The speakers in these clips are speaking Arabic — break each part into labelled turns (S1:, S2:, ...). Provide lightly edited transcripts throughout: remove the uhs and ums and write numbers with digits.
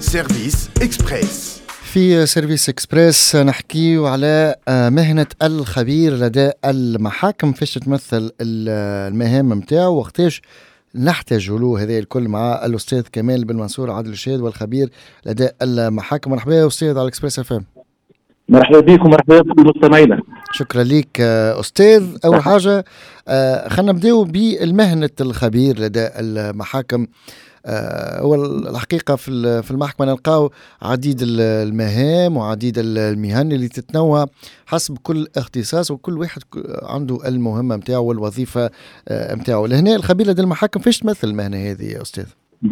S1: سيرفيس إكسبريس.
S2: في سيرفيس إكسبريس نحكي على مهنة الخبير لدى المحاكم، فيش تمثل المهام متاعه وقتاش نحتاج له هذا الكل مع الأستاذ كمال بن منصور عادل الشهيد والخبير لدى المحاكم. مرحبا يا أستاذ على إكسبريس FM.
S3: مرحبا بكم ومرحبا بكم مستمعينا.
S2: شكرا لك أستاذ. أول حاجة خلينا نبدأ بالمهنة الخبير لدى المحاكم. هو الحقيقة في المحكمة نلقاو عديد المهام وعديد المهن اللي تتنوع حسب كل اختصاص، وكل واحد عنده المهمة متاعه والوظيفة متاعه. لهنا الخبير لدى المحاكم فيش تمثل المهنة هذه يا أستاذ؟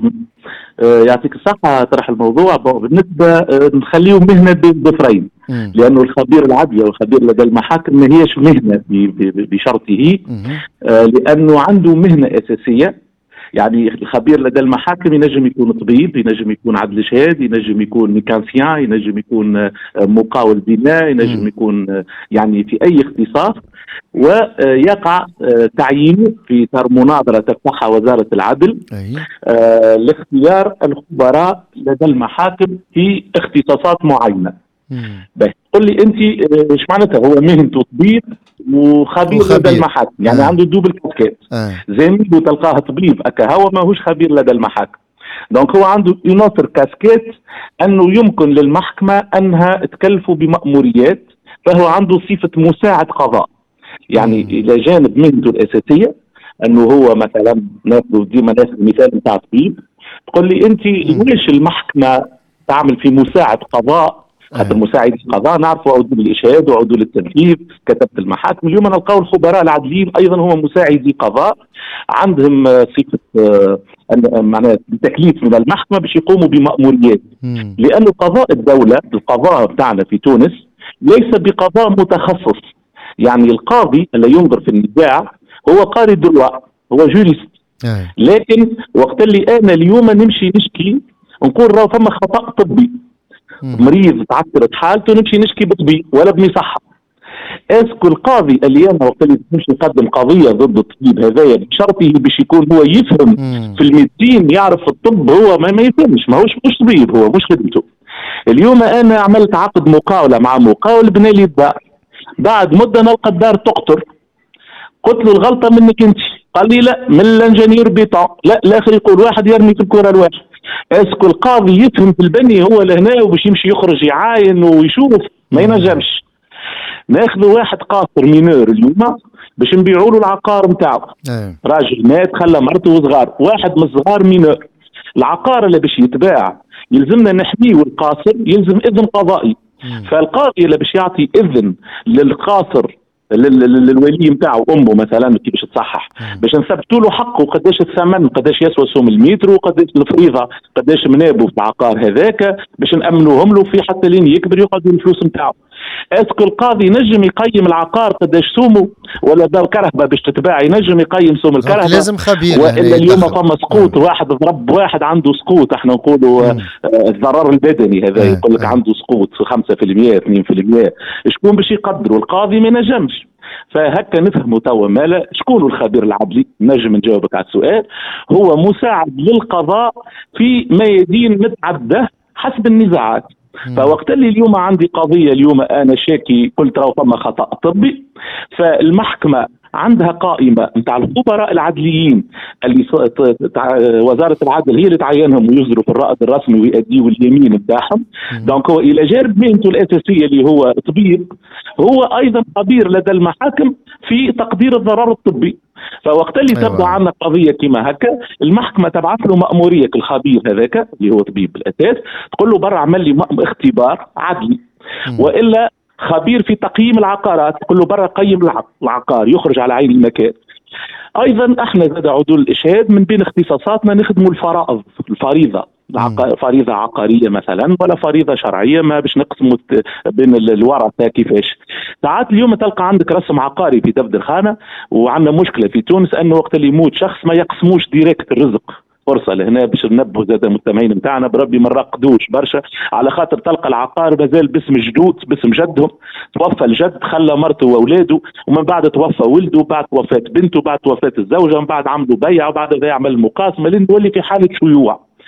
S3: يعطيك الصحة. طرح الموضوع بالنسبة نخليه مهنة بضفرين، لأنه الخبير العدلي والخبير لدى المحاكم ما هيش مهنة بشرطه، لأنه عنده مهنة أساسية. يعني الخبير لدى المحاكم ينجم يكون طبيب، ينجم يكون عدل شهاد، ينجم يكون ميكانسيان، ينجم يكون مقاول بناء، ينجم يكون يعني في أي اختصاص، ويقع تعيينه في مناظرة تفتحها وزارة العدل لاختيار الخبراء لدى المحاكم في اختصاصات معينة. بس قل لي انت ايش معناتها هو مهنته طبيب وخبير لدى المحاكم؟ يعني عنده دوبل كاسكيت. زميله تلقاه طبيب اكا هو ماهوش خبير لدى المحاكم. دونك هو عنده يناصر كاسكيت انه يمكن للمحكمة انها تكلفه بمأموريات، فهو عنده صفة مساعد قضاء. يعني الى جانب مهنته الاساسية انه هو مثلا ديما ناخذ مثال نتاع طبيب، تقول لي انت ليش المحكمة تعمل في مساعد قضاء؟ حتى مساعد القضاء نعرفوا عدول الإشهاد وعدول التنفيذ كتبة المحاكم. اليوم نلقاو الخبراء العادلين أيضا هم مساعدي قضاء، عندهم صفة معناها بتكليف من المحكمة باش يقوموا بمأموريات، لأن قضاء الدولة القضاء بتاعنا في تونس ليس بقضاء متخصص. يعني القاضي اللي ينظر في النزاع هو قاضي دروا، هو جوريست. لكن وقت اللي أنا اليوم نمشي نشكي نقول راهو فما خطأ طبي، مريض تعثرت حالته نمشي نشكي بطبيب ولا بمصحة، اسكو القاضي اللي انا وقت اللي نمشي نقدم قضيه ضد الطبيب هذايا بشرطه باش يكون هو يفهم في الميديسين، يعرف الطب، هو ما يفهمش، ماهوش مش طبيب، هو مش خدمته. اليوم انا عملت عقد مقاوله مع مقاول بنى لي الدار، بعد مده نلقى الدار تقطر، قلت له الغلطه منك انت، قال لي لا من الانجنيور بيطون، لا الاخر يقول واحد يرمي في الكره الواحد. اسكو القاضي يفهم في البني هو لهنا وباش يمشي يخرج يعاين ويشوف؟ ما ينجمش. ناخذوا واحد قاصر مينور اليوم باش نبيعوا له العقار نتاعو، راجل مات خلى مرته وصغار، واحد من الصغار مينور. العقار اللي باش يتباع يلزمنا نحميه، القاصر يلزم اذن قضائي. فالقاضي اللي باش يعطي اذن للقاصر للولي نتاعو امه مثلا كيفاش تصحح، باش نثبتوا له حقه قداش الثمن، قداش يسوى سوم المتر، وقداش الفريضه، قداش منابه في العقار هذاك، باش نامنوهم له في حتى لين يكبر يقعدوا الفلوس نتاعو. اسكو القاضي نجم يقيم العقار قداش سومه؟ ولا دار كرهبه باش تتباع ينجم يقيم سوم الكرهبه؟
S2: لازم خبير.
S3: والا اليوم فما سقوط، واحد ضرب واحد عنده سقوط، احنا نقولوا الضرر البدني هذا، يقول لك عنده سقوط 5% 2%، شكون باش يقدروا؟ القاضي ما نجمش. فهكا نفهموا توا مالا شكون الخبير العدلي. نجم نجاوبك على السؤال، هو مساعد للقضاء في ميادين متعدده حسب النزاعات. فوقت اللي اليوم عندي قضية، اليوم أنا شاكي قلت راهو فما خطأ طبي، فالمحكمة عندها قائمة نتاع الخبراء العدليين اللي وزارة العدل هي اللي تعينهم ويصدروا في الرائد الرسمي ويؤديوا اليمين بتاعهم. دونك هو إلى جانب مهنته الأساسية اللي هو طبيب، هو أيضا خبير لدى المحاكم في تقدير الضرر الطبي. فوقت اللي تبدأ عنا قضية كما هكا، المحكمة تبعث له مأمورية الخبير هذاك اللي هو طبيب بالأساس، تقول له برا عمل لي اختبار عدلي، وإلا خبير في تقييم العقارات، تقول له برا قيم العقار يخرج على عين المكان. أيضا احنا زاد عدول الإشهاد من بين اختصاصاتنا نخدموا الفرائض، الفريضة، فريضة عقارية مثلا ولا فريضة شرعية، ما باش نقسموا بين الورثة كيفاش. ساعات اليوم تلقى عندك رسم عقاري في دفتر خانة، وعندنا مشكلة في تونس أنه وقت اللي يموت شخص ما يقسموش ديريكت الرزق. فرصة لهنا باش ننبهوا زاد المستمعين نتاعنا بربي ما نرقدوش برشا، على خاطر تلقى العقار مازال باسم جدود، باسم جدهم، توفى الجد خلى مرته واولاده، ومن بعد توفى ولده، بعد وفاة بنته، بعد وفاة الزوجة، من بعد عملوا بيع، وبعد ذا يعمل مقاسمة لين تولي في حالة شيوع.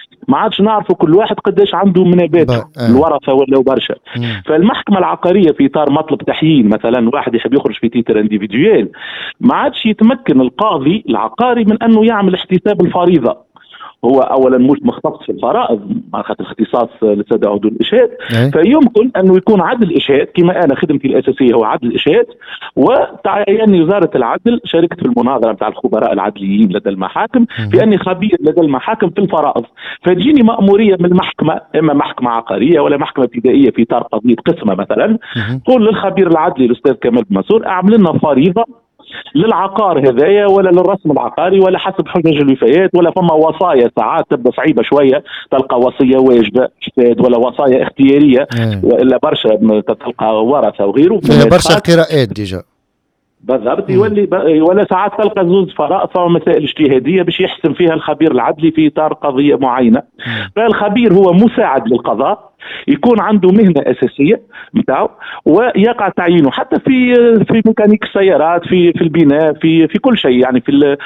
S3: ما عادش نعرفوا كل واحد قداش عنده منابات الورثه ولا برشا. فالمحكمه العقاريه في اطار مطلب تحيين مثلا واحد يحب يخرج في تيتر انديفيدويل، ما عادش يتمكن القاضي العقاري من انه يعمل احتساب الفريضه. هو اولا مش مختص في الفرائض مع خاطر اختصاص للساده عضو الاشهاد، فيمكن انه يكون عدل اشهاد كما انا خدمتي الاساسيه هو عدل اشهاد، وتعين وزاره العدل شاركت في المناظره نتاع الخبراء العدليين لدى المحاكم في اني خبير لدى المحاكم في الفرائض، فتجيني ماموريه من المحكمه اما محكمه عقاريه ولا محكمه ابتدائيه في اطار قضيه قسمه مثلا، تقول للخبير العدلي الاستاذ كمال منصور اعمل لنا فريضه للعقار هذايا ولا للرسم العقاري ولا حسب حجج الوفيات، ولا فما وصايا ساعات تبدا صعيبه شويه، تلقى وصيه واجبه احتاد ولا وصايا اختياريه والا برشا تلقى ورثه وغيره
S2: برشا قراءات ديجا
S3: بالضبط. يولي ولا ساعات تلقى زوز فرائض ومسائل اجتهاديه باش يحسم فيها الخبير العدلي في اطار قضيه معينه. فالخبير هو مساعد للقضاء، يكون عنده مهنه اساسيه نتاعو ويقع تعيينه حتى في ميكانيك السيارات، في البناء، في كل شيء، يعني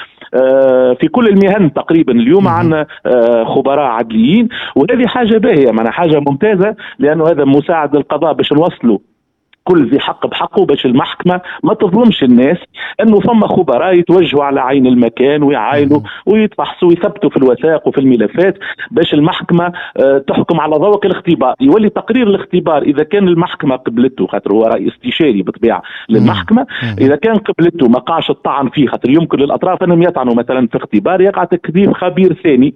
S3: في كل المهن تقريبا. اليوم عندنا خبراء عدليين، وهذه حاجه باهيه، معنا حاجه ممتازه، لانه هذا مساعد للقضاء باش نوصلوا كل ذي حق بحقه، باش المحكمة ما تظلمش الناس، انه ثم خبراء يتوجهوا على عين المكان ويعاينوا ويتفحصوا ويثبتوا في الوثائق وفي الملفات باش المحكمة تحكم على ضوء الاختبار. يولي تقرير الاختبار اذا كان المحكمة قبلته، خاطر هو رأي استشاري بطبيعة للمحكمة، اذا كان قبلته ما قاعش الطعن فيه، خاطر يمكن للاطراف انهم يطعنوا مثلا في اختبار يقع تكذيب خبير ثاني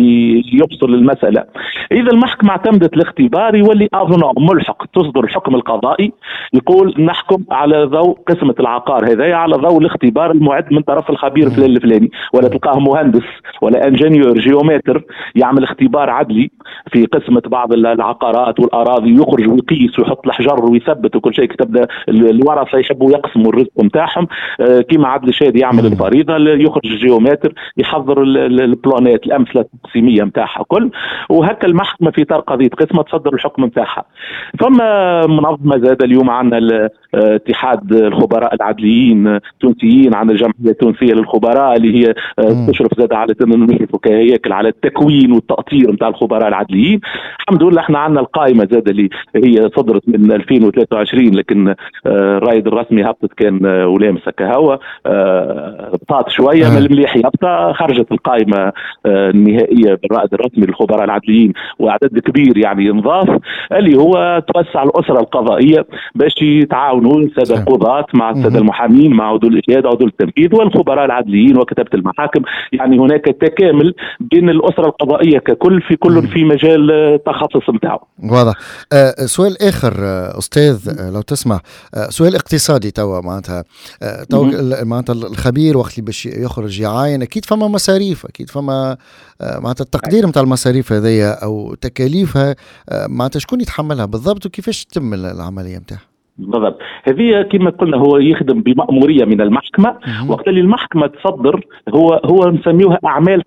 S3: يبصر للمسألة. اذا المحكمة اعتمدت الاختبار يولي ملحق تصدر الحكم القضائي يقول نحكم على ضوء قسمة العقار هذا على ضوء الاختبار المعد من طرف الخبير الفلاني، ولا تلقاه مهندس ولا انجنيور جيومتر يعمل اختبار عدلي في قسمة بعض العقارات والأراضي، يخرج ويقيس ويحط الحجر ويثبت وكل شيء. تبدا الورثة يحبوا يقسموا الرزق نتاعهم كما عدل شاد يعمل الفريضة، يخرج الجيومتر يحضر البلانات الأمثلة التقسيمية نتاعها كل، وهكا المحكمة في إطار قضية قسمة تصدر الحكم نتاعها. فما منظمة زاد اليوم عندنا اتحاد الخبراء العدليين التونسيين، عن الجمعية التونسية للخبراء اللي هي تشرف زاد على نشرفوا كهياكل على التكوين والتأطير نتاع الخبراء العدليين. الحمد لله احنا عندنا القائمة زاد اللي هي صدرت من 2023، لكن الرائد الرسمي هبطت كان ولامسة كهوا بطاط شوية من المليح يبطى، خرجت القائمة النهائية بالرائد الرسمي للخبراء العدليين وعدد كبير يعني نضاف، اللي هو توسع الأسرة القضائية باش يتعاونوا السادة القضاة مع السادة المحامين مع عضو الإشهاد عضو التنفيذ والخبراء العدليين وكتابة المحاكم. يعني هناك تكامل بين الأسرة القضائية ككل في كل في مجال التخصص نتاعو.
S2: واضح. سؤال آخر أستاذ لو تسمح، سؤال اقتصادي توا معناتها معناتها الخبير وقت اللي باش يخرج يعاين أكيد فما مصاريف، أكيد فما معناتها التقدير نتاع المصاريف هذيا أو تكاليفها معناتها شكون يتحملها بالضبط وكيفاش تتم العملية نتاعها؟
S3: بالضبط، هذه كما قلنا هو يخدم بمأمورية من المحكمة. وقت اللي المحكمة تصدر هو نسميوها أعمال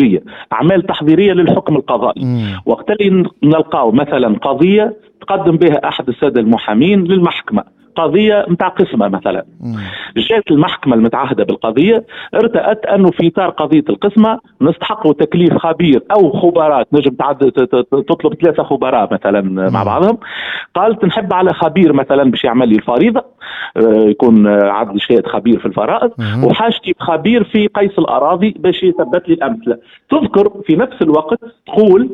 S3: تحضيرية للحكم القضائي. وقت اللي نلقاو مثلا قضية تقدم بها أحد السادة المحامين للمحكمة، قضية متاع قسمة مثلا، جاءت المحكمة المتعهدة بالقضية ارتأت أنه في إطار قضية القسمة نستحقوا تكليف خبير أو خبراء، نجم تطلب 3 خبراء مثلا مع بعضهم، قالت نحب على خبير مثلا باش يعمل لي الفريضة، يكون عدل شهاد خبير في الفرائض، وحاجتي بخبير في قيس الأراضي باش يثبت لي الأمثلة. تذكر في نفس الوقت تقول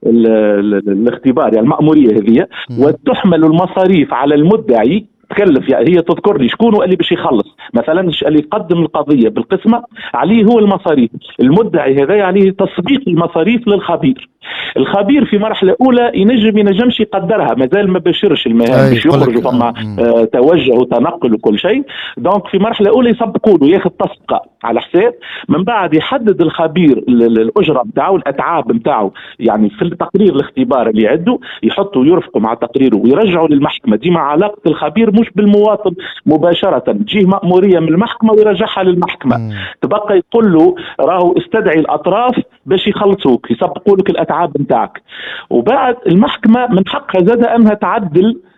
S3: الاختبار يعني المأمورية هذه وتحمل المصاريف على المدعي تكلف، يعني هي تذكر لي شكون اللي باش يخلص مثلا اللي يقدم القضيه بالقسمه عليه هو المصاريف، المدعي هذا عليه تسبيق المصاريف للخبير. الخبير في مرحله اولى ينجمش يقدرها، مازال ما بشرش المهام باش يخرجوا فما توجه وتنقل وكل شيء، دونك في مرحله اولى يسبقوا له ياخذ تسبقه على حساب، من بعد يحدد الخبير الاجره نتاعو الاتعاب نتاعو، يعني في التقرير الاختبار اللي عنده يحطوا يرفقوا مع تقريره ويرجعوا للمحكمه. ديما علاقه الخبير مش بالمواطن مباشره، تجيه مأموريه من المحكمه ويرجعها للمحكمه، تبقى يقول له راهو استدعي الاطراف باش يخلصوك يسبقوا لك الاتعاب نتاعك. وبعد المحكمه من حقها زاد انها تعدل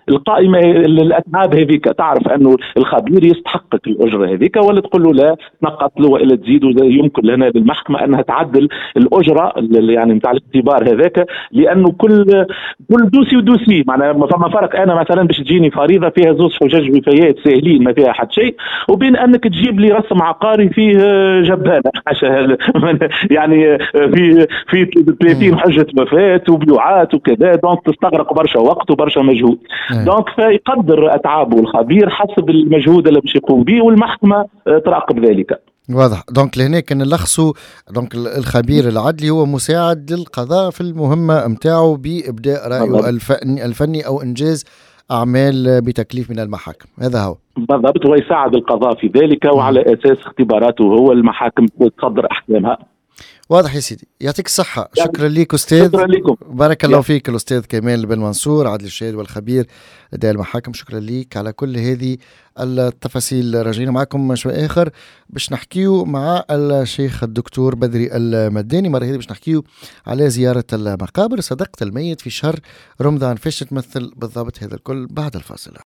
S3: القائمه الاتعاب هذيك، تعرف انه الخبير يستحقق الاجره هذيك، ولا تقول له لا تنقص له والا تزيد، يمكن لنا للمحكمه انها تعدل الاجره يعني نتاع الاختبار هذاك، لانه كل دوسي ودوسي معناها فما فرق. انا مثلا باش تجيني فريضه فيها زوج حجج وفيات ساهلين ما فيها حد شيء، وبين انك تجيب لي رسم عقاري فيه جبانه يعني في 30 حجه وفاه وبيوعات وكذا، دونك تستغرق برشا وقت وبرشا مجهود. دونك فيقدر اتعابه الخبير حسب المجهود اللي باش يقوم به، والمحكمه تراقب ذلك.
S2: واضح. دونك لهنا كان نلخصوا، دونك الخبير العدلي هو مساعد للقضاء في المهمة متاعه بإبداء رأيه الفني أو إنجاز أعمال بتكليف من المحاكم. هذا هو
S3: بالضبط، ويساعد القضاء في ذلك، وعلى أساس اختباراته هو المحاكم تصدر أحكامها.
S2: واضح يا سيدي، يعطيك الصحة. شكرا لك أستاذ.
S3: شكرا لكم.
S2: بارك الله فيك الأستاذ كمال بن منصور، عدل الشهيد والخبير لدى المحاكم. شكرا لك على كل هذه التفاصيل. راجعين معكم شوي آخر باش نحكيو مع الشيخ الدكتور بدري المداني. مرة هذه باش نحكيو على زيارة المقابر، صدقة الميت في شهر رمضان. فاش تمثل بالضبط هذا الكل بعد الفاصلة.